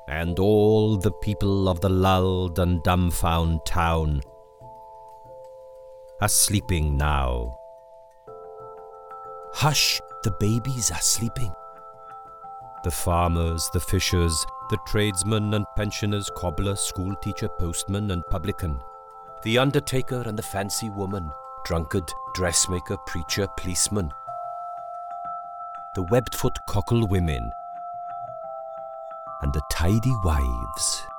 and all the people of the lulled and dumbfound town are sleeping now. Hush, the babies are sleeping. The farmers, the fishers, the tradesmen and pensioners, cobbler, schoolteacher, postman and publican, The undertaker and the fancy woman, drunkard, dressmaker, preacher, policeman, the webbed-foot cockle women, and the tidy wives.